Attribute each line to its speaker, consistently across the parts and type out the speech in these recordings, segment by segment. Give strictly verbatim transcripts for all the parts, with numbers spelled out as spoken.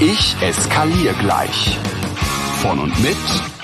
Speaker 1: Ich eskaliere gleich. Von und mit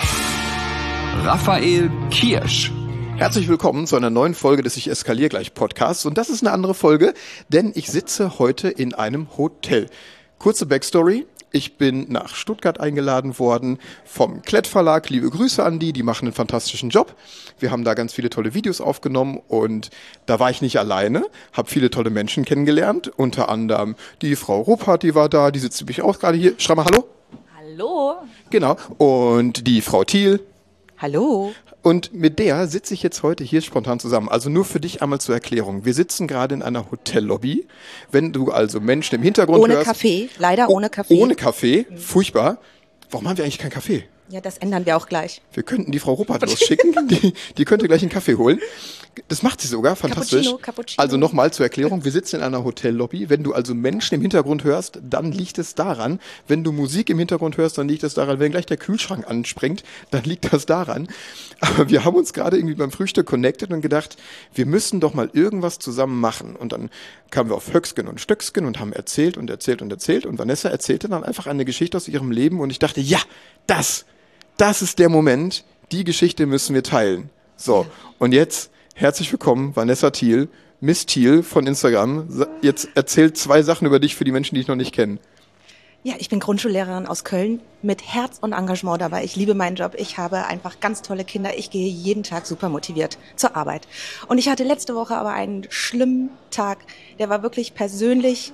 Speaker 1: Raphael Kirsch.
Speaker 2: Herzlich willkommen zu einer neuen Folge des Ich eskaliere gleich Podcasts. Und das ist eine andere Folge, denn ich sitze heute in einem Hotel. Kurze Backstory. Ich bin nach Stuttgart eingeladen worden vom Klett Verlag. Liebe Grüße an die, die machen einen fantastischen Job. Wir haben da ganz viele tolle Videos aufgenommen und da war ich nicht alleine, habe viele tolle Menschen kennengelernt. Unter anderem die Frau Ruppert, die war da, die sitzt nämlich auch gerade hier. Schreib mal Hallo.
Speaker 3: Hallo.
Speaker 2: Genau. Und die Frau Thiel.
Speaker 3: Hallo.
Speaker 2: Und mit der sitze ich jetzt heute hier spontan zusammen. Also nur für dich einmal zur Erklärung. Wir sitzen gerade in einer Hotellobby. Wenn du also Menschen im Hintergrund
Speaker 3: ohne
Speaker 2: hörst...
Speaker 3: Ohne Kaffee, leider
Speaker 2: oh,
Speaker 3: ohne Kaffee.
Speaker 2: Ohne Kaffee, mhm. Furchtbar. Warum haben wir eigentlich keinen Kaffee?
Speaker 3: Ja, das ändern wir auch gleich.
Speaker 2: Wir könnten die Frau Ruppert losschicken, die, die könnte gleich einen Kaffee holen. Das macht sie sogar, fantastisch.
Speaker 3: Cappuccino, Cappuccino.
Speaker 2: Also nochmal zur Erklärung, wir sitzen in einer Hotellobby. Wenn du also Menschen im Hintergrund hörst, dann liegt es daran. Wenn du Musik im Hintergrund hörst, dann liegt es daran. Wenn gleich der Kühlschrank anspringt, dann liegt das daran. Aber wir haben uns gerade irgendwie beim Frühstück connected und gedacht, wir müssen doch mal irgendwas zusammen machen. Und dann kamen wir auf Höcksken und Stöcksken und haben erzählt und erzählt und erzählt. Und Vanessa erzählte dann einfach eine Geschichte aus ihrem Leben und ich dachte, ja, das, das ist der Moment, die Geschichte müssen wir teilen. So, und jetzt... Herzlich willkommen, Vanessa Thiel, Miss Thiel von Instagram. Jetzt erzählt zwei Sachen über dich für die Menschen, die ich noch nicht kenne.
Speaker 3: Ja, ich bin Grundschullehrerin aus Köln mit Herz und Engagement dabei. Ich liebe meinen Job. Ich habe einfach ganz tolle Kinder. Ich gehe jeden Tag super motiviert zur Arbeit. Und ich hatte letzte Woche aber einen schlimmen Tag. Der war wirklich persönlich,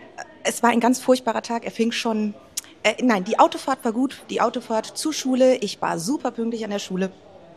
Speaker 3: es war ein ganz furchtbarer Tag. Er fing schon, äh, nein, die Autofahrt war gut. Die Autofahrt zur Schule. Ich war super pünktlich an der Schule.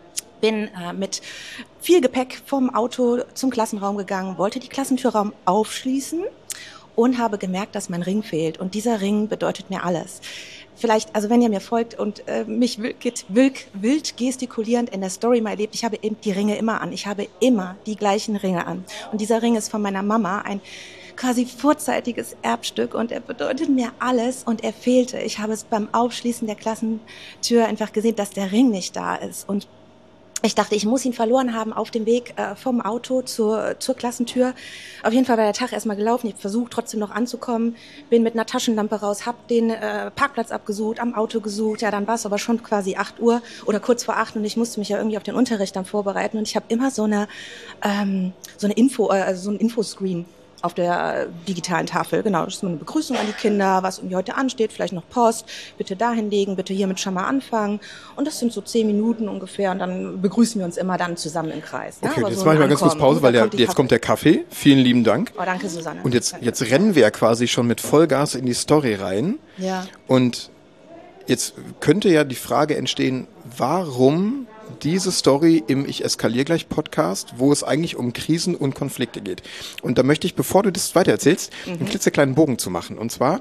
Speaker 3: Bin äh, mit viel Gepäck vom Auto zum Klassenraum gegangen, wollte die Klassentürraum aufschließen und habe gemerkt, dass mein Ring fehlt. Und dieser Ring bedeutet mir alles. Vielleicht, also wenn ihr mir folgt und äh, mich wild, wild, wild gestikulierend in der Story mal erlebt, ich habe eben die Ringe immer an. Ich habe immer die gleichen Ringe an. Und dieser Ring ist von meiner Mama, ein quasi vorzeitiges Erbstück und er bedeutet mir alles und er fehlte. Ich habe es beim Aufschließen der Klassentür einfach gesehen, dass der Ring nicht da ist. Und ich dachte, ich muss ihn verloren haben auf dem Weg äh, vom Auto zur, zur Klassentür. Auf jeden Fall war der Tag erstmal gelaufen. Ich habe versucht, trotzdem noch anzukommen. Bin mit einer Taschenlampe raus, habe den äh, Parkplatz abgesucht, am Auto gesucht. Ja, dann war es aber schon quasi acht Uhr oder kurz vor acht und ich musste mich ja irgendwie auf den Unterricht dann vorbereiten. Und ich habe immer so eine, ähm, so eine Info, äh, also so ein Infoscreen auf der digitalen Tafel, genau, das ist eine Begrüßung an die Kinder, was irgendwie heute ansteht, vielleicht noch Post, bitte da hinlegen, bitte hiermit schon mal anfangen und das sind so zehn Minuten ungefähr und dann begrüßen wir uns immer dann zusammen im Kreis.
Speaker 2: Okay,
Speaker 3: ne?
Speaker 2: jetzt
Speaker 3: so
Speaker 2: mache ich mal ganz kurz Pause, weil der,
Speaker 3: kommt
Speaker 2: jetzt
Speaker 3: Kaffee.
Speaker 2: kommt der Kaffee, vielen lieben Dank.
Speaker 3: Oh, danke Susanne.
Speaker 2: Und jetzt, jetzt rennen wir ja quasi schon mit Vollgas in die Story rein
Speaker 3: ja.
Speaker 2: Und jetzt könnte ja die Frage entstehen, warum diese Story im Ich eskaliere gleich Podcast, wo es eigentlich um Krisen und Konflikte geht. Und da möchte ich, bevor du das weitererzählst, mhm. einen klitzekleinen Bogen zu machen. Und zwar,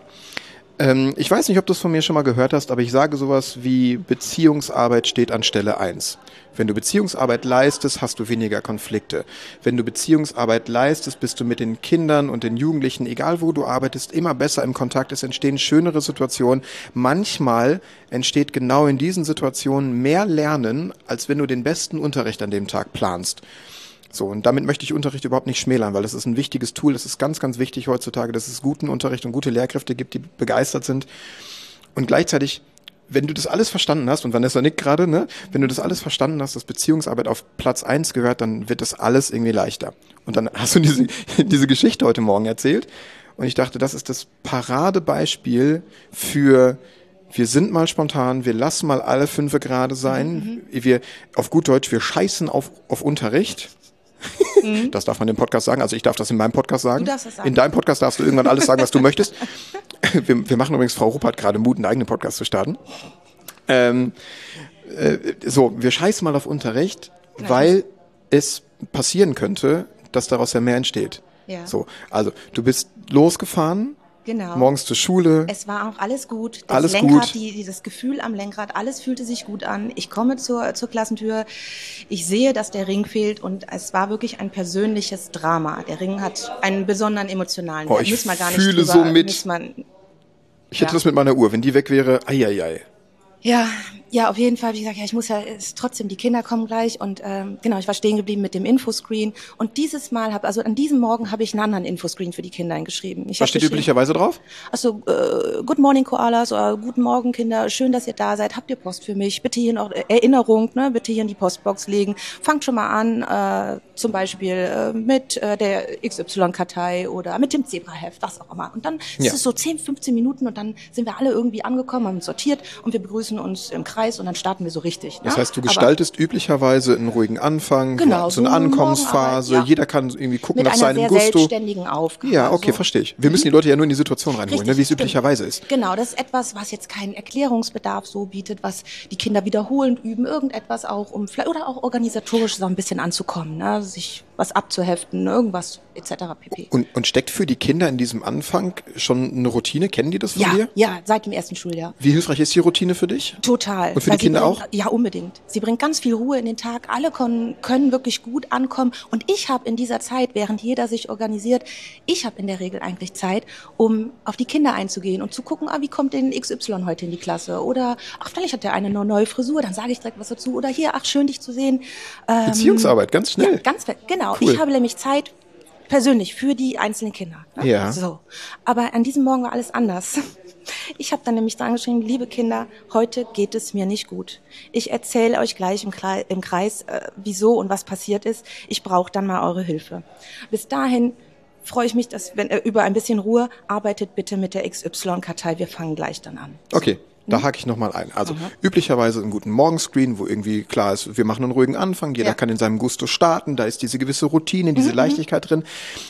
Speaker 2: ähm, ich weiß nicht, ob du es von mir schon mal gehört hast, aber ich sage sowas wie Beziehungsarbeit steht an Stelle eins. Wenn du Beziehungsarbeit leistest, hast du weniger Konflikte. Wenn du Beziehungsarbeit leistest, bist du mit den Kindern und den Jugendlichen, egal wo du arbeitest, immer besser im Kontakt. Es entstehen schönere Situationen. Manchmal entsteht genau in diesen Situationen mehr Lernen, als wenn du den besten Unterricht an dem Tag planst. So, und damit möchte ich Unterricht überhaupt nicht schmälern, weil das ist ein wichtiges Tool. Das ist ganz, ganz wichtig heutzutage, dass es guten Unterricht und gute Lehrkräfte gibt, die begeistert sind. Und gleichzeitig, wenn du das alles verstanden hast, und Vanessa nickt gerade, ne, wenn du das alles verstanden hast, dass Beziehungsarbeit auf Platz eins gehört, dann wird das alles irgendwie leichter. Und dann hast du diese, diese Geschichte heute Morgen erzählt und ich dachte, das ist das Paradebeispiel für, wir sind mal spontan, wir lassen mal alle fünfe gerade sein, mhm. wir, auf gut Deutsch, wir scheißen auf, auf Unterricht. Mhm. Das darf man im Podcast sagen, also ich darf das in meinem Podcast sagen.
Speaker 3: Du darfst das sagen.
Speaker 2: In deinem Podcast darfst du irgendwann alles sagen, was du möchtest. Wir, wir machen übrigens, Frau Ruppert gerade Mut, einen eigenen Podcast zu starten. Ähm, äh, so, wir scheißen mal auf Unterricht, ja. weil es passieren könnte, dass daraus ja mehr entsteht.
Speaker 3: Ja.
Speaker 2: So, also du bist losgefahren.
Speaker 3: Genau.
Speaker 2: Morgens zur Schule.
Speaker 3: Es war auch alles gut. Das
Speaker 2: alles
Speaker 3: Lenkrad,
Speaker 2: gut.
Speaker 3: Die, dieses Gefühl am Lenkrad, alles fühlte sich gut an. Ich komme zur, zur Klassentür. Ich sehe, dass der Ring fehlt und es war wirklich ein persönliches Drama. Der Ring hat einen besonderen emotionalen
Speaker 2: Wert.
Speaker 3: Oh, ich
Speaker 2: muss
Speaker 3: man gar nicht
Speaker 2: fühle
Speaker 3: drüber,
Speaker 2: so mit.
Speaker 3: Man,
Speaker 2: ich hätte ja. das mit meiner Uhr. Wenn die weg wäre, ai, ai, ai.
Speaker 3: Ja, Ja, auf jeden Fall habe ich gesagt, ja, ich muss ja, ist trotzdem, die Kinder kommen gleich und ähm, genau, ich war stehen geblieben mit dem Infoscreen und dieses Mal habe, also an diesem Morgen habe ich einen anderen Infoscreen für die Kinder geschrieben. Ich
Speaker 2: Was steht üblicherweise drauf?
Speaker 3: Achso, äh, Good Morning Koalas oder Guten Morgen Kinder, schön, dass ihr da seid, habt ihr Post für mich, bitte hier noch äh, Erinnerung, ne, bitte hier in die Postbox legen, fangt schon mal an, äh, zum Beispiel äh, mit äh, der X Y-Kartei oder mit dem Zebraheft, was auch immer. Und dann ja. ist es so zehn, fünfzehn Minuten und dann sind wir alle irgendwie angekommen, haben uns sortiert und wir begrüßen uns im Kreis und dann starten wir so richtig. Ne?
Speaker 2: Das heißt, du gestaltest Aber, üblicherweise einen ruhigen Anfang,
Speaker 3: genau,
Speaker 2: so eine
Speaker 3: so
Speaker 2: Ankommensphase, ja. jeder kann irgendwie gucken nach seinem Gusto.
Speaker 3: Mit einer sehr selbstständigen Aufgabe.
Speaker 2: Ja, okay, so. Verstehe ich. Wir müssen die Leute ja nur in die Situation reinholen, ne, wie es üblicherweise ist.
Speaker 3: Genau, das ist etwas, was jetzt keinen Erklärungsbedarf so bietet, was die Kinder wiederholend üben, irgendetwas auch, um vielleicht oder auch organisatorisch so ein bisschen anzukommen, ne, sich was abzuheften, irgendwas et cetera pp.
Speaker 2: Und, und steckt für die Kinder in diesem Anfang schon eine Routine? Kennen die das von
Speaker 3: ja,
Speaker 2: dir?
Speaker 3: Ja, seit dem ersten Schuljahr.
Speaker 2: Wie hilfreich ist die Routine für dich?
Speaker 3: Total.
Speaker 2: Und für die Kinder
Speaker 3: bringt,
Speaker 2: auch?
Speaker 3: Ja, unbedingt. Sie bringt ganz viel Ruhe in den Tag. Alle können, können wirklich gut ankommen. Und ich habe in dieser Zeit, während jeder sich organisiert, ich habe in der Regel eigentlich Zeit, um auf die Kinder einzugehen und zu gucken, ah, wie kommt denn X Y heute in die Klasse? Oder, ach, vielleicht hat der eine eine neue Frisur, dann sage ich direkt was dazu. Oder hier, ach, schön, dich zu sehen.
Speaker 2: Ähm, Beziehungsarbeit, ganz schnell.
Speaker 3: Ja, ganz, genau.
Speaker 2: Cool.
Speaker 3: Ich habe nämlich Zeit, persönlich, für die einzelnen Kinder. Ne?
Speaker 2: Ja.
Speaker 3: So. Aber an diesem Morgen war alles anders. Ich habe dann nämlich dran geschrieben, liebe Kinder, heute geht es mir nicht gut. Ich erzähle euch gleich im Kreis, im Kreis äh, wieso und was passiert ist. Ich brauche dann mal eure Hilfe. Bis dahin freue ich mich, dass wenn äh, über ein bisschen Ruhe, arbeitet bitte mit der X Y-Kartei. Wir fangen gleich dann an.
Speaker 2: Okay. Da hake ich nochmal ein. Also Aha. üblicherweise einen guten Morgenscreen, wo irgendwie klar ist, wir machen einen ruhigen Anfang, jeder ja. kann in seinem Gusto starten, da ist diese gewisse Routine, diese mhm. Leichtigkeit drin.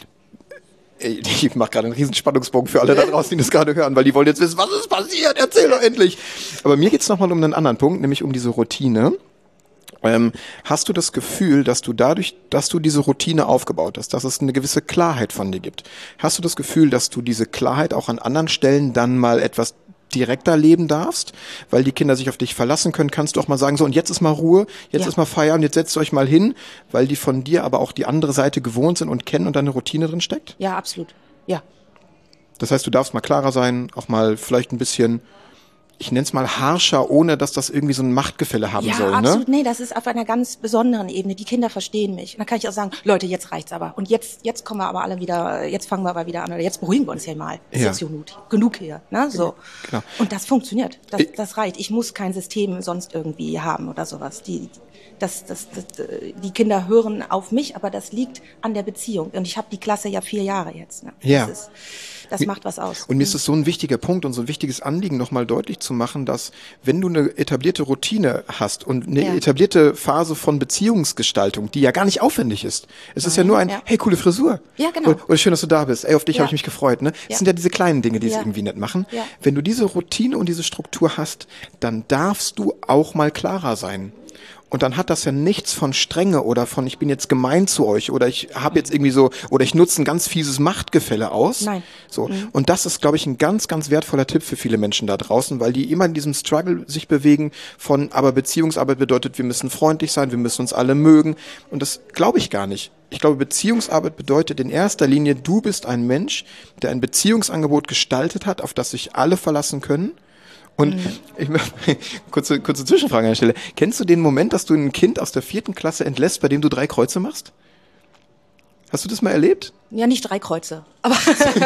Speaker 2: Ich mache gerade einen riesen Spannungsbogen für alle da draußen, die das gerade hören, weil die wollen jetzt wissen, was ist passiert, erzähl doch endlich. Aber mir geht's nochmal um einen anderen Punkt, nämlich um diese Routine. Ähm, hast du das Gefühl, dass du dadurch, dass du diese Routine aufgebaut hast, dass es eine gewisse Klarheit von dir gibt, hast du das Gefühl, dass du diese Klarheit auch an anderen Stellen dann mal etwas direkter leben darfst, weil die Kinder sich auf dich verlassen können, kannst du auch mal sagen, so und jetzt ist mal Ruhe, jetzt ja. ist mal Feierabend, jetzt setzt euch mal hin, weil die von dir aber auch die andere Seite gewohnt sind und kennen und da eine Routine drin steckt?
Speaker 3: Ja, absolut, ja.
Speaker 2: Das heißt, du darfst mal klarer sein, auch mal vielleicht ein bisschen, ich nenne es mal harscher, ohne dass das irgendwie so ein Machtgefälle haben
Speaker 3: ja,
Speaker 2: soll,
Speaker 3: ne? Ja, absolut,
Speaker 2: ne?
Speaker 3: nee, das ist auf einer ganz besonderen Ebene. Die Kinder verstehen mich. Und dann kann ich auch sagen, Leute, jetzt reicht's aber. Und jetzt, jetzt kommen wir aber alle wieder, jetzt fangen wir aber wieder an. Oder jetzt beruhigen wir uns hier mal. Das
Speaker 2: ja.
Speaker 3: ist jetzt genug, genug hier, ne? So.
Speaker 2: Genau.
Speaker 3: Und das funktioniert. Das, das reicht. Ich muss kein System sonst irgendwie haben oder sowas. Die, das, das, das, die Kinder hören auf mich, aber das liegt an der Beziehung. Und ich habe die Klasse ja vier Jahre jetzt, ne?
Speaker 2: Ja.
Speaker 3: Das ist, Das macht was aus.
Speaker 2: Und mir ist es so ein wichtiger Punkt und so ein wichtiges Anliegen, nochmal deutlich zu machen, dass wenn du eine etablierte Routine hast und eine ja. etablierte Phase von Beziehungsgestaltung, die ja gar nicht aufwendig ist. Es Nein, ist ja nur ein, ja. hey, coole Frisur.
Speaker 3: Ja, genau.
Speaker 2: Oder, oder schön, dass du da bist. Ey, auf dich ja. habe ich mich gefreut. Ne? Das
Speaker 3: ja.
Speaker 2: sind ja diese kleinen Dinge, die
Speaker 3: ja.
Speaker 2: es irgendwie nicht machen.
Speaker 3: Ja.
Speaker 2: Wenn du diese Routine und diese Struktur hast, dann darfst du auch mal klarer sein. Und dann hat das ja nichts von Strenge oder von ich bin jetzt gemein zu euch oder ich habe jetzt irgendwie so oder ich nutze ein ganz fieses Machtgefälle aus.
Speaker 3: Nein.
Speaker 2: So. Mhm. Und das ist, glaube ich, ein ganz, ganz wertvoller Tipp für viele Menschen da draußen, weil die immer in diesem Struggle sich bewegen von, aber Beziehungsarbeit bedeutet, wir müssen freundlich sein, wir müssen uns alle mögen. Und das glaube ich gar nicht. Ich glaube, Beziehungsarbeit bedeutet in erster Linie, du bist ein Mensch, der ein Beziehungsangebot gestaltet hat, auf das sich alle verlassen können. Und mhm. ich kurze, kurze Zwischenfrage an der Stelle. Kennst du den Moment, dass du ein Kind aus der vierten Klasse entlässt, bei dem du drei Kreuze machst? Hast du das mal erlebt?
Speaker 3: Ja, nicht drei Kreuze. Aber,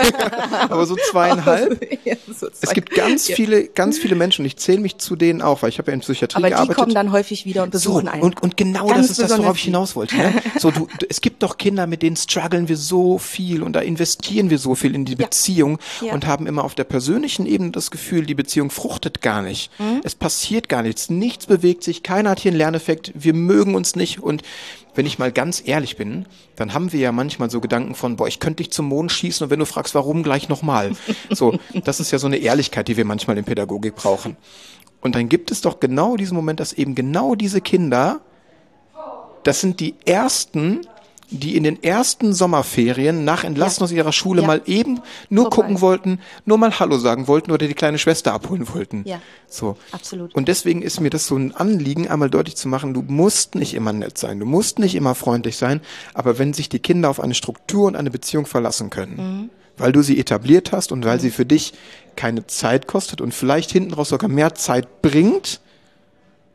Speaker 2: aber so zweieinhalb.
Speaker 3: Ja, so zwei.
Speaker 2: Es gibt ganz
Speaker 3: ja.
Speaker 2: viele, ganz viele Menschen, und ich zähle mich zu denen auch, weil ich habe ja in Psychiatrie
Speaker 3: aber
Speaker 2: gearbeitet.
Speaker 3: Aber die kommen dann häufig wieder und besuchen
Speaker 2: so,
Speaker 3: einen.
Speaker 2: Und, und genau
Speaker 3: ganz
Speaker 2: das ist das, worauf ich hinaus wollte. Ne? So, du, es gibt doch Kinder, mit denen strugglen wir so viel und da investieren wir so viel in die ja. Beziehung ja. und haben immer auf der persönlichen Ebene das Gefühl, die Beziehung fruchtet gar nicht. Mhm. Es passiert gar nichts, nichts bewegt sich, keiner hat hier einen Lerneffekt, wir mögen uns nicht. Und wenn ich mal ganz ehrlich bin, dann haben wir ja manchmal so Gedanken von, boah, ich könnte dich zum Mond schießen und wenn du fragst, warum, gleich nochmal. So, das ist ja so eine Ehrlichkeit, die wir manchmal in Pädagogik brauchen. Und dann gibt es doch genau diesen Moment, dass eben genau diese Kinder, das sind die ersten, die in den ersten Sommerferien nach Entlassen ja. aus ihrer Schule ja. mal eben nur Vorbei. gucken wollten, nur mal Hallo sagen wollten oder die kleine Schwester abholen wollten.
Speaker 3: Ja,
Speaker 2: so.
Speaker 3: Absolut.
Speaker 2: Und deswegen ist mir das so ein Anliegen, einmal deutlich zu machen, du musst nicht immer nett sein, du musst nicht immer freundlich sein, aber wenn sich die Kinder auf eine Struktur und eine Beziehung verlassen können, mhm. weil du sie etabliert hast und weil mhm. sie für dich keine Zeit kostet und vielleicht hinten raus sogar mehr Zeit bringt,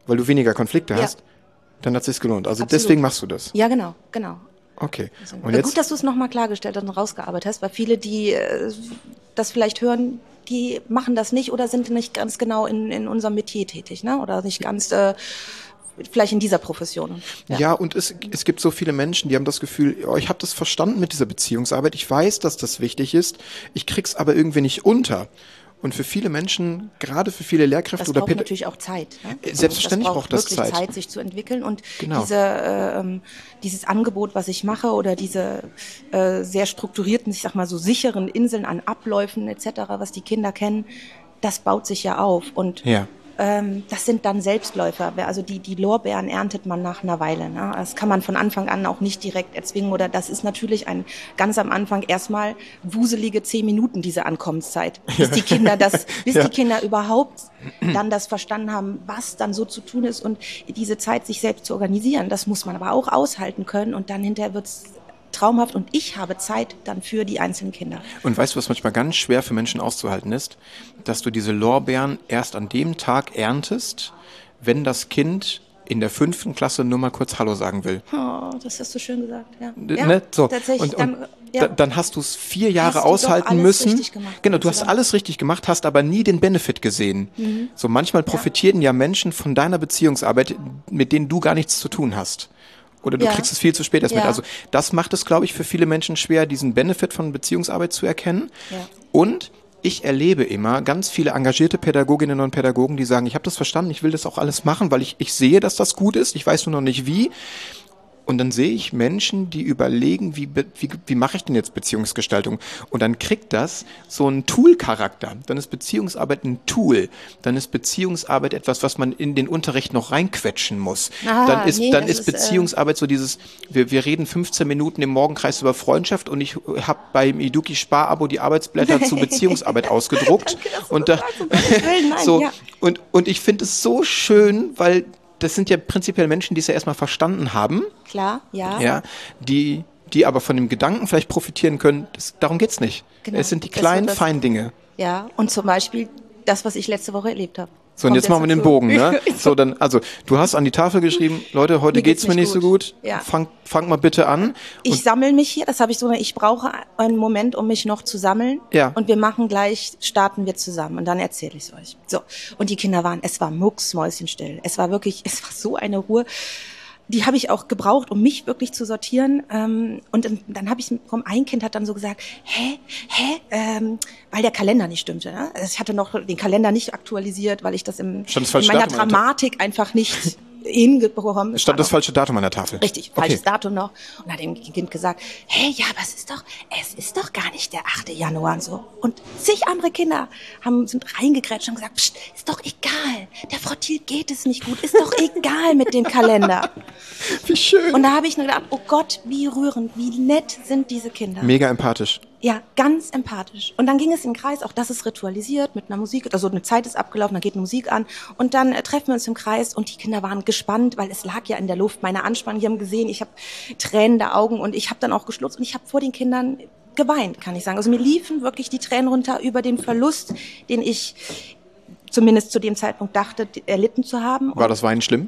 Speaker 2: weil du weniger Konflikte
Speaker 3: Ja.
Speaker 2: hast, dann hat es sich gelohnt. Also
Speaker 3: Absolut.
Speaker 2: deswegen machst du das.
Speaker 3: Ja, genau, genau.
Speaker 2: Okay. Und
Speaker 3: Und
Speaker 2: jetzt,
Speaker 3: gut, dass du es nochmal klargestellt und rausgearbeitet hast, weil viele, die äh, das vielleicht hören, die machen das nicht oder sind nicht ganz genau in, in unserem Metier tätig, ne? Oder nicht ganz äh, vielleicht in dieser Profession.
Speaker 2: ja, ja und es, es gibt so viele Menschen, die haben das Gefühl, oh, ich habe das verstanden mit dieser Beziehungsarbeit, ich weiß, dass das wichtig ist, ich krieg's aber irgendwie nicht unter. Und für viele Menschen, gerade für viele Lehrkräfte
Speaker 3: Das
Speaker 2: oder
Speaker 3: braucht
Speaker 2: Päda-
Speaker 3: natürlich auch Zeit. Ne?
Speaker 2: Selbstverständlich
Speaker 3: das
Speaker 2: braucht das
Speaker 3: wirklich
Speaker 2: Zeit.
Speaker 3: Zeit, sich zu entwickeln. Und
Speaker 2: Genau.
Speaker 3: diese, äh, ähm, dieses Angebot, was ich mache, oder diese äh, sehr strukturierten, ich sag mal so sicheren Inseln an Abläufen et cetera, was die Kinder kennen, das baut sich ja auf. Und
Speaker 2: Ja.
Speaker 3: ähm, das sind dann Selbstläufer. Also die, die Lorbeeren erntet man nach einer Weile. Ne? Das kann man von Anfang an auch nicht direkt erzwingen. Oder das ist natürlich ein ganz am Anfang erstmal wuselige zehn Minuten, diese Ankommenszeit. Bis die Kinder das, bis
Speaker 2: Ja.
Speaker 3: die Kinder überhaupt dann das verstanden haben, was dann so zu tun ist und diese Zeit sich selbst zu organisieren. Das muss man aber auch aushalten können und dann hinterher wird's traumhaft und ich habe Zeit dann für die einzelnen Kinder.
Speaker 2: Und weißt du, was manchmal ganz schwer für Menschen auszuhalten ist? Dass du diese Lorbeeren erst an dem Tag erntest, wenn das Kind in der fünften Klasse nur mal kurz Hallo sagen will.
Speaker 3: Oh, das hast du schön gesagt. Ja,
Speaker 2: Ne?
Speaker 3: ja
Speaker 2: So.
Speaker 3: tatsächlich.
Speaker 2: Und, und
Speaker 3: dann, ja.
Speaker 2: da, dann hast du es vier Jahre
Speaker 3: Hast du doch
Speaker 2: aushalten
Speaker 3: alles
Speaker 2: müssen.
Speaker 3: richtig gemacht,
Speaker 2: Genau, du
Speaker 3: Gott
Speaker 2: hast
Speaker 3: sei Dank.
Speaker 2: alles richtig gemacht, hast aber nie den Benefit gesehen.
Speaker 3: Mhm.
Speaker 2: So manchmal profitieren ja. Menschen von deiner Beziehungsarbeit, mit denen du gar nichts zu tun hast. Oder du
Speaker 3: Ja.
Speaker 2: kriegst es viel zu spät erst mit.
Speaker 3: Ja.
Speaker 2: Also das macht es, glaube ich, für viele Menschen schwer, diesen Benefit von Beziehungsarbeit zu erkennen.
Speaker 3: Ja.
Speaker 2: Und ich erlebe immer ganz viele engagierte Pädagoginnen und Pädagogen, die sagen, ich habe das verstanden, ich will das auch alles machen, weil ich, ich sehe, dass das gut ist, ich weiß nur noch nicht wie. Und dann sehe ich Menschen, die überlegen, wie, be- wie, wie mache ich denn jetzt Beziehungsgestaltung? Und dann kriegt das so einen Tool-Charakter. Dann ist Beziehungsarbeit ein Tool. Dann ist Beziehungsarbeit etwas, was man in den Unterricht noch reinquetschen muss.
Speaker 3: Ah,
Speaker 2: dann ist,
Speaker 3: nee,
Speaker 2: dann
Speaker 3: das
Speaker 2: ist
Speaker 3: ist, äh,
Speaker 2: Beziehungsarbeit so dieses, wir, wir reden fünfzehn Minuten im Morgenkreis über Freundschaft und ich habe beim Iduki Spar-Abo die Arbeitsblätter zu Beziehungsarbeit ausgedruckt.
Speaker 3: Danke, dass du
Speaker 2: und
Speaker 3: das
Speaker 2: da,
Speaker 3: sagst, um Gottes Willen, nein,
Speaker 2: so,
Speaker 3: ja.
Speaker 2: und, und ich finde es so schön, weil das sind ja prinzipiell Menschen, die es ja erstmal verstanden haben.
Speaker 3: Klar, ja.
Speaker 2: Ja, die, die aber von dem Gedanken vielleicht profitieren können, das, darum geht's nicht.
Speaker 3: Genau.
Speaker 2: Es sind die
Speaker 3: Das
Speaker 2: kleinen,
Speaker 3: wird das-
Speaker 2: feinen Dinge.
Speaker 3: Ja, und zum Beispiel das, was ich letzte Woche erlebt habe.
Speaker 2: So, und
Speaker 3: Kommt
Speaker 2: jetzt machen wir den
Speaker 3: dazu.
Speaker 2: Bogen, ne? So, dann, also, du hast an die Tafel geschrieben, Leute, heute
Speaker 3: Mir
Speaker 2: geht's,
Speaker 3: geht's
Speaker 2: mir
Speaker 3: nicht
Speaker 2: nicht so gut.
Speaker 3: Ja.
Speaker 2: Fang, fang mal bitte an.
Speaker 3: Ich sammle mich hier, das habe ich so, ich brauche einen Moment, um mich noch zu sammeln.
Speaker 2: Ja.
Speaker 3: Und wir machen gleich, starten wir zusammen und dann erzähle ich es euch. So. Und die Kinder waren, es war mucksmäuschenstill. Es war wirklich, es war so eine Ruhe. Die habe ich auch gebraucht, um mich wirklich zu sortieren. Ähm, und dann, dann habe ich, ein Kind hat dann so gesagt, hä, hä, ähm, weil der Kalender nicht stimmte. Ne? Also ich hatte noch den Kalender nicht aktualisiert, weil ich das im,
Speaker 2: Stand das
Speaker 3: in
Speaker 2: falsche
Speaker 3: meiner
Speaker 2: Datum an der Ta-
Speaker 3: Dramatik einfach nicht hingekommen.
Speaker 2: Stand das falsche Datum an der Tafel?
Speaker 3: Richtig,
Speaker 2: Okay.
Speaker 3: falsches Datum noch. Und hat dem Kind gesagt, hey, ja, aber es ist doch, es ist doch gar nicht der achte Januar und so. Und zig andere Kinder haben, sind reingegrätscht und gesagt, Psst, ist doch egal. Der Frau Thiel geht es nicht gut. Ist doch egal mit dem Kalender.
Speaker 2: Wie schön.
Speaker 3: Und da habe ich nur gedacht, oh Gott, wie rührend, wie nett sind diese Kinder.
Speaker 2: Mega empathisch.
Speaker 3: Ja, ganz empathisch. Und dann ging es in den Kreis, auch das ist ritualisiert mit einer Musik, also eine Zeit ist abgelaufen, dann geht eine Musik an und dann äh, treffen wir uns im Kreis und die Kinder waren gespannt, weil es lag ja in der Luft, meine Anspannung, die haben gesehen, ich habe tränende Augen und ich habe dann auch geschlutzt und ich habe vor den Kindern geweint, kann ich sagen. Also mir liefen wirklich die Tränen runter über den Verlust, den ich zumindest zu dem Zeitpunkt dachte, erlitten zu haben.
Speaker 2: War das Weinen schlimm?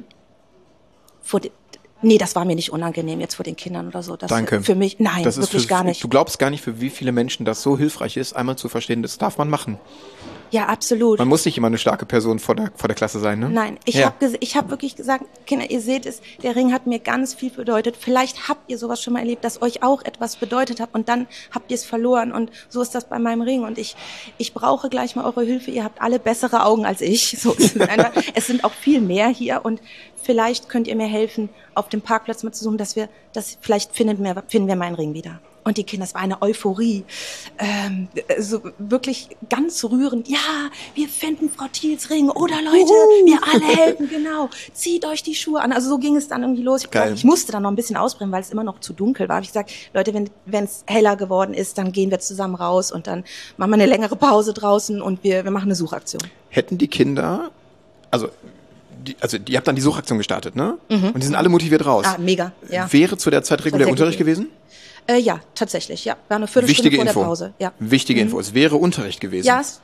Speaker 3: Vor de- Nee, das war mir nicht unangenehm jetzt vor den Kindern oder so. Das
Speaker 2: Danke.
Speaker 3: Für mich, nein,
Speaker 2: das ist
Speaker 3: wirklich
Speaker 2: für,
Speaker 3: gar nicht.
Speaker 2: Du glaubst gar nicht, für wie viele Menschen das so hilfreich ist, einmal zu verstehen, das darf man machen.
Speaker 3: Ja, absolut.
Speaker 2: Man muss nicht immer eine starke Person vor der, vor der Klasse sein, ne?
Speaker 3: Nein, ich
Speaker 2: Ja.
Speaker 3: habe ich hab wirklich gesagt, Kinder, ihr seht es, der Ring hat mir ganz viel bedeutet. Vielleicht habt ihr sowas schon mal erlebt, dass euch auch etwas bedeutet hat und dann habt ihr es verloren und so ist das bei meinem Ring und ich ich brauche gleich mal eure Hilfe. Ihr habt alle bessere Augen als ich. So, es, ist einfach, es sind auch viel mehr hier und vielleicht könnt ihr mir helfen, auf dem Parkplatz mal zu suchen, dass wir, dass vielleicht finden wir finden wir meinen Ring wieder. Und die Kinder, es war eine Euphorie, ähm, so wirklich ganz rührend. Ja, wir finden Frau Thiels Ring. Oder Leute,
Speaker 2: Uhu.
Speaker 3: wir alle helfen, genau. Zieht euch die Schuhe an. Also so ging es dann irgendwie los. Ich, hab
Speaker 2: Geil.
Speaker 3: gesagt, ich musste dann noch ein bisschen ausbrennen, weil es immer noch zu dunkel war. Hab ich gesagt, Leute, wenn wenn es heller geworden ist, dann gehen wir zusammen raus und dann machen wir eine längere Pause draußen und wir wir machen eine Suchaktion.
Speaker 2: Hätten die Kinder, also, die, also ihr habt dann die Suchaktion gestartet, ne? Und die sind alle motiviert raus.
Speaker 3: Ah, mega, ja.
Speaker 2: Wäre zu der Zeit regulär
Speaker 3: sehr
Speaker 2: Unterricht
Speaker 3: gut.
Speaker 2: gewesen?
Speaker 3: Äh, ja, tatsächlich, ja. War eine Viertelstunde
Speaker 2: Wichtige
Speaker 3: vor
Speaker 2: Info.
Speaker 3: der Pause. Ja.
Speaker 2: Wichtige Info. Es wäre Unterricht gewesen.
Speaker 3: Ja, es- ja.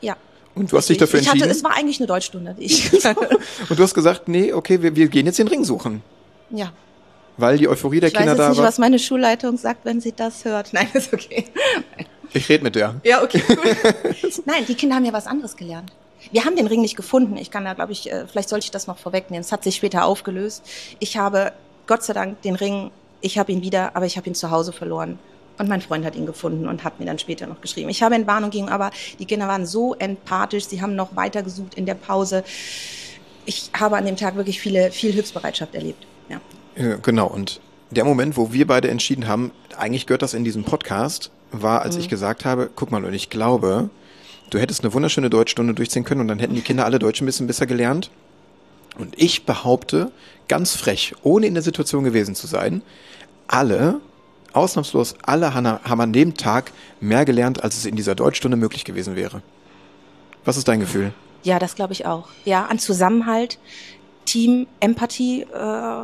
Speaker 2: Und du hast dich dafür
Speaker 3: ich
Speaker 2: entschieden?
Speaker 3: Hatte, es war eigentlich eine Deutschstunde. Die ich
Speaker 2: Und du hast gesagt, nee, okay, wir, wir gehen jetzt den Ring suchen.
Speaker 3: Ja.
Speaker 2: Weil die Euphorie der
Speaker 3: ich
Speaker 2: Kinder da war.
Speaker 3: Ich weiß jetzt nicht, was meine Schulleitung sagt, wenn sie das hört. Nein, ist okay. Nein.
Speaker 2: Ich rede mit der.
Speaker 3: Ja, okay, cool. Nein, die Kinder haben ja was anderes gelernt. Wir haben den Ring nicht gefunden. Ich kann da, glaube ich, vielleicht sollte ich das noch vorwegnehmen. Es hat sich später aufgelöst. Ich habe, Gott sei Dank, den Ring, ich habe ihn wieder, aber ich habe ihn zu Hause verloren. Und mein Freund hat ihn gefunden und hat mir dann später noch geschrieben. Ich habe Entwarnung gegeben, aber die Kinder waren so empathisch. Sie haben noch weiter gesucht in der Pause. Ich habe an dem Tag wirklich viele, viel Hilfsbereitschaft erlebt. Ja.
Speaker 2: Ja, genau. Und der Moment, wo wir beide entschieden haben, eigentlich gehört das in diesem Podcast, war, als mhm. ich gesagt habe, guck mal, und ich glaube, du hättest eine wunderschöne Deutschstunde durchziehen können und dann hätten die Kinder alle Deutsch ein bisschen besser gelernt. Und ich behaupte, ganz frech, ohne in der Situation gewesen zu sein, alle, ausnahmslos alle haben an dem Tag mehr gelernt, als es in dieser Deutschstunde möglich gewesen wäre. Was ist dein Gefühl?
Speaker 3: Ja, das glaube ich auch. Ja, an Zusammenhalt, Team, Empathie, äh,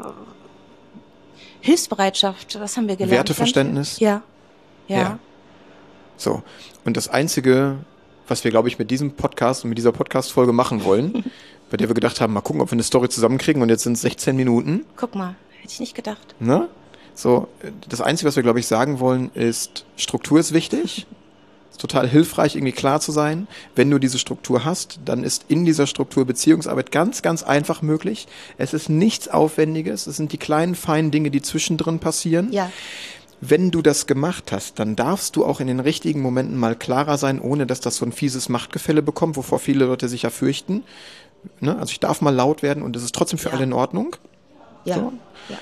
Speaker 3: Hilfsbereitschaft, was haben wir gelernt?
Speaker 2: Werteverständnis?
Speaker 3: Ja. ja.
Speaker 2: Ja. So. Und das Einzige, was wir, glaube ich, mit diesem Podcast und mit dieser Podcast-Folge machen wollen, bei der wir gedacht haben, mal gucken, ob wir eine Story zusammenkriegen und jetzt sind es sechzehn Minuten.
Speaker 3: Guck mal, hätte ich nicht gedacht.
Speaker 2: Ne? So, das Einzige, was wir, glaube ich, sagen wollen, ist, Struktur ist wichtig. Ist total hilfreich, irgendwie klar zu sein. Wenn du diese Struktur hast, dann ist in dieser Struktur Beziehungsarbeit ganz, ganz einfach möglich. Es ist nichts Aufwendiges. Es sind die kleinen, feinen Dinge, die zwischendrin passieren.
Speaker 3: Ja.
Speaker 2: Wenn du das gemacht hast, dann darfst du auch in den richtigen Momenten mal klarer sein, ohne dass das so ein fieses Machtgefälle bekommt, wovor viele Leute sich ja fürchten. Ne? Also ich darf mal laut werden und es ist trotzdem für
Speaker 3: ja.
Speaker 2: alle in Ordnung.
Speaker 3: Ja.
Speaker 2: So.
Speaker 3: ja.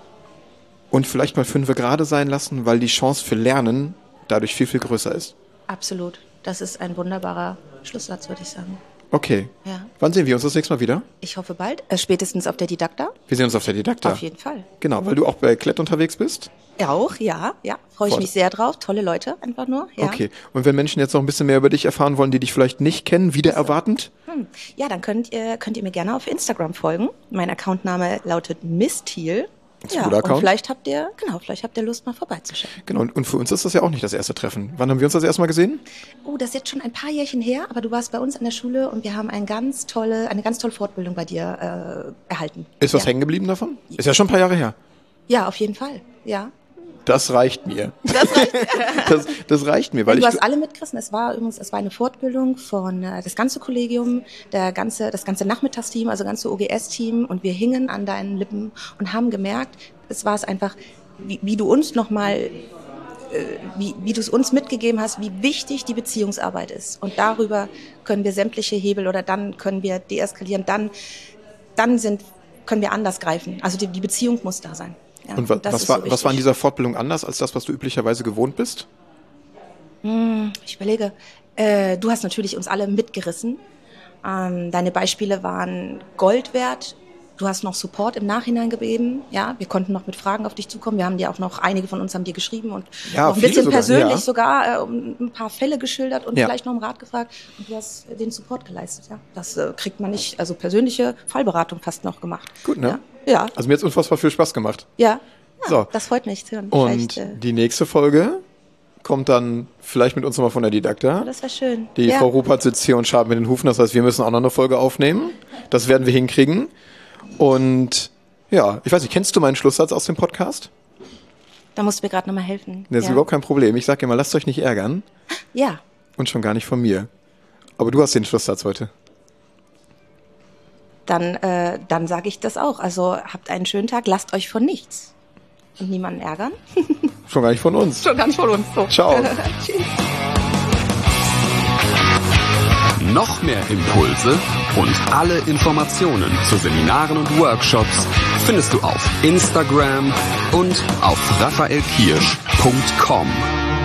Speaker 2: Und vielleicht mal fünfe gerade sein lassen, weil die Chance für Lernen dadurch viel, viel größer ist.
Speaker 3: Absolut. Das ist ein wunderbarer Schlusssatz, würde ich sagen.
Speaker 2: Okay.
Speaker 3: Ja.
Speaker 2: Wann sehen wir uns das nächste Mal wieder?
Speaker 3: Ich hoffe bald. Äh, spätestens auf der Didakta.
Speaker 2: Wir sehen uns auf der Didakta.
Speaker 3: Auf jeden Fall.
Speaker 2: Genau, weil du auch bei Klett unterwegs bist?
Speaker 3: Auch, ja. ja. Freue ich
Speaker 2: Voll.
Speaker 3: mich sehr drauf. Tolle Leute, einfach nur. Ja.
Speaker 2: Okay. Und wenn Menschen jetzt noch ein bisschen mehr über dich erfahren wollen, die dich vielleicht nicht kennen, wieder erwartend?
Speaker 3: Hm. Ja, dann könnt ihr, könnt ihr mir gerne auf Instagram folgen. Mein Accountname lautet Miss Thiel.
Speaker 2: Das ist ein
Speaker 3: ja,
Speaker 2: guter Account.
Speaker 3: Und vielleicht habt ihr, genau, vielleicht habt ihr Lust, mal vorbeizuschauen.
Speaker 2: Genau, und für uns ist das ja auch nicht das erste Treffen. Wann haben wir uns das erste Mal gesehen?
Speaker 3: Oh, das ist jetzt schon ein paar Jährchen her, aber du warst bei uns an der Schule und wir haben ein ganz tolle, eine ganz tolle Fortbildung bei dir äh, erhalten.
Speaker 2: Ist was
Speaker 3: ja.
Speaker 2: hängen geblieben davon? Ist ja schon ein paar Jahre her.
Speaker 3: Ja, auf jeden Fall, ja.
Speaker 2: Das reicht mir.
Speaker 3: Das reicht,
Speaker 2: das, das reicht mir. Weil
Speaker 3: du
Speaker 2: ich
Speaker 3: hast alle mitgerissen. Es war übrigens, es war eine Fortbildung von äh, das ganze Kollegium, der ganze, das ganze Nachmittagsteam, also ganze O G S-Team und wir hingen an deinen Lippen und haben gemerkt, es war es einfach, wie, wie du uns nochmal, äh, wie, wie du es uns mitgegeben hast, wie wichtig die Beziehungsarbeit ist. Und darüber können wir sämtliche Hebel oder dann können wir deeskalieren, dann, dann sind, können wir anders greifen. Also die, die Beziehung muss da sein. Ja,
Speaker 2: und wa- was, war,
Speaker 3: so
Speaker 2: was war in dieser Fortbildung anders als das, was du üblicherweise gewohnt bist?
Speaker 3: Hm, ich überlege, äh, du hast natürlich uns alle mitgerissen. Ähm, deine Beispiele waren Gold wert. Du hast noch Support im Nachhinein gegeben. Ja, wir konnten noch mit Fragen auf dich zukommen. Wir haben dir auch noch, einige von uns haben dir geschrieben und
Speaker 2: ja,
Speaker 3: auch ein bisschen
Speaker 2: sogar,
Speaker 3: persönlich
Speaker 2: ja.
Speaker 3: sogar äh, ein paar Fälle geschildert und
Speaker 2: ja.
Speaker 3: vielleicht noch um Rat gefragt. Und du hast den Support geleistet. Ja, das äh, kriegt man nicht, also persönliche Fallberatung fast noch gemacht.
Speaker 2: Gut, ne?
Speaker 3: Ja. ja.
Speaker 2: Also mir hat es unfassbar viel Spaß gemacht.
Speaker 3: Ja, ja
Speaker 2: so.
Speaker 3: Das freut mich zu hören.
Speaker 2: Und
Speaker 3: äh,
Speaker 2: die nächste Folge kommt dann vielleicht mit uns nochmal von der Didakta.
Speaker 3: Oh, das wäre schön.
Speaker 2: Die
Speaker 3: ja.
Speaker 2: Frau Ruppert sitzt hier und schabt mit den Hufen. Das heißt, wir müssen auch noch eine Folge aufnehmen. Das werden wir hinkriegen. Und ja, ich weiß nicht, kennst du meinen Schlusssatz aus dem Podcast?
Speaker 3: Da musst du mir gerade nochmal helfen.
Speaker 2: Das ist
Speaker 3: ja.
Speaker 2: überhaupt kein Problem. Ich sage immer, lasst euch nicht ärgern.
Speaker 3: Ja.
Speaker 2: Und schon gar nicht von mir. Aber du hast den Schlusssatz heute.
Speaker 3: Dann, äh, dann sage ich das auch. Also habt einen schönen Tag, lasst euch von nichts und niemanden ärgern.
Speaker 2: Schon gar nicht von uns.
Speaker 3: Schon ganz von uns. So.
Speaker 2: Ciao.
Speaker 3: Tschüss.
Speaker 1: Noch mehr Impulse und alle Informationen zu Seminaren und Workshops findest du auf Instagram und auf raphaelkirsch punkt com.